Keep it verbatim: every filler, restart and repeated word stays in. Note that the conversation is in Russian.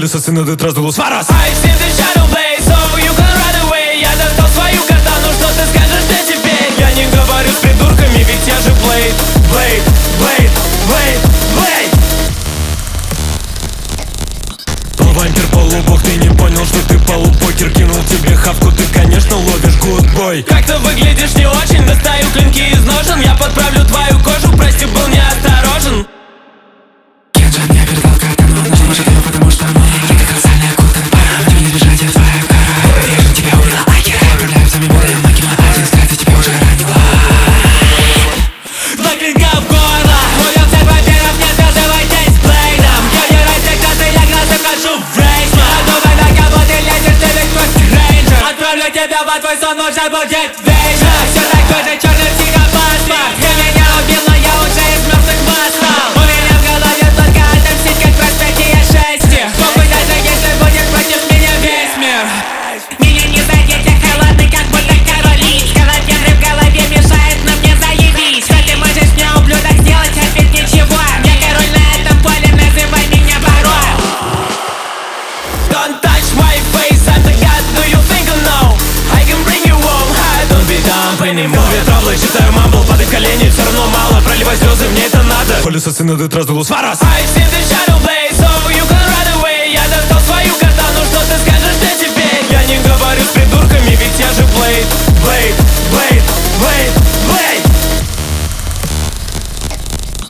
Полюсасы на этот раз дулус Варас. I've seen the shadow blaze, so you can run away. Я достал свою катану, что ты скажешь мне теперь? Я не говорю с придурками, ведь я же Блейд. Блейд, Блейд, Блейд, Блейд. Вампир полубог, ты не понял, что ты полупокер. Кинул тебе хавку, ты, конечно, ловишь гудбой. Как-то выглядишь не очень, достаю клинки из ножен. Я подправлю твою кожу, прости, был неосторожен. Кенджин, я передал катану, нужно может ее, потому что мы радикальная кутан пара. Мне не избежать от твоей кары. Я же тебя убила, лайки. Управляю всеми боем, ноги на один взгляд, я тебя уже ранила. Два клинка в горло, увел всех вампиров, не связывайтесь с Блейдом. Я не раз, когда ты легла, захожу в рейс. Подумай, на кого ты лезешь, ты ведь просто рейнджер. Отправлю тебя во твой сон, может будет вечер. Все такой же черный психопаспорт. Ты меня убил, но я уже из мертвых восстал. У меня в голове только отомстить, как проспектия шести. Похуй, даже если будет против меня весь мир. Меня не задеть, я холодный, как будто каролинского. Вихры в голове мешают, но мне заебись. Что ты можешь мне, ублюдок, сделать, опять ничего. Я король на этом поле, называй меня барон. Don't touch my face, I'm the god, do you think I know? I can bring you home, I don't be dumb anymore. Ветровлы, читаю мамбл, падай в колени, все равно мало. Проливай слезы, мне это надо. Полюсасы на этот раз дулус Варас. I've seen the shadow blaze, so you can run away. Я достал свою катану, что ты скажешь мне теперь? Я не говорю с придурками, ведь я же Блейд. Блейд, Блейд,